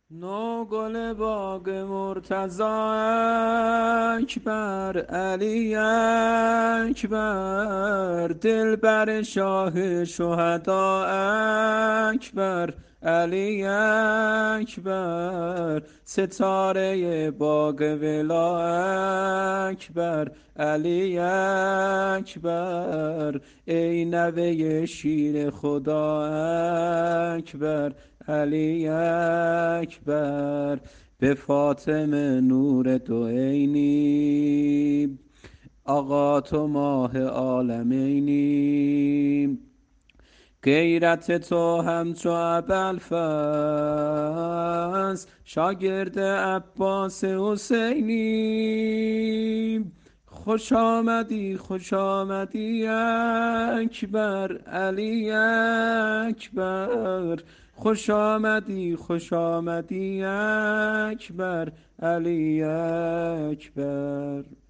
نوگل باغ مرتضی اکبر، علی اکبر، دلبر شاه شهدا اکبر، علی اکبر، ستاره باغ ولا اکبر، علی اکبر، ای نوه شیر خدا اکبر، علی اکبر، به فاطمه نور دو عینی، آقا تو ماه عالمینی، غیرت تو همچو ابوالفضل، شاگرد عباس حسینی، خوش آمدی خوش آمدی اکبر، علی اکبر، خوش آمدی خوش آمدی اکبر، علی اکبر.